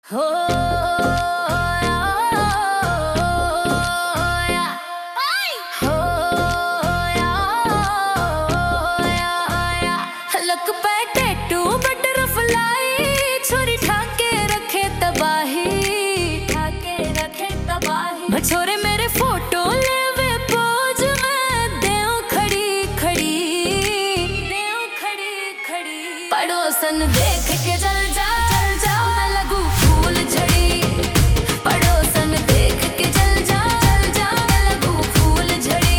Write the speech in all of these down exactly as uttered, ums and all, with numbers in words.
हो लक पे tattoo butterfly छोरी ठाके रखे तबाही ठाके रखे तबाही बछोरे मेरे फोटो लेवे पोज में देव खड़ी खड़ी देव खड़ी खड़ी पड़ोसन देख के जल जा जल जा मैं लगू फूल झड़ी पड़ोसन देख के जल जा जल जा मैं लगू फूल झड़ी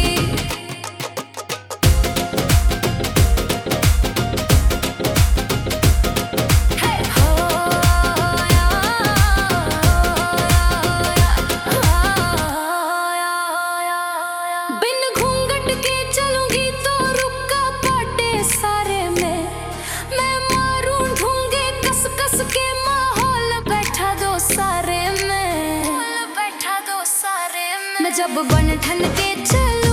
मैं जब बन ठन के चल